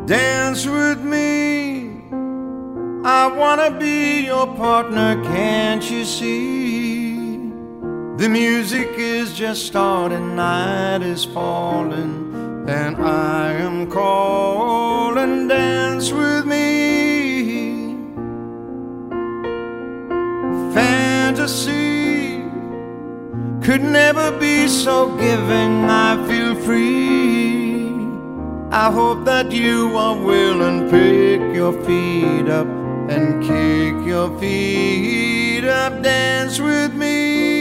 Dance with me, I wanna be your partner, can't you see? The music is just starting, night is falling, and I am calling. Dance with me. Fantasy could never be so giving, I feel free. I hope that you are willing, pick your feet up and kick your feet up. Dance with me.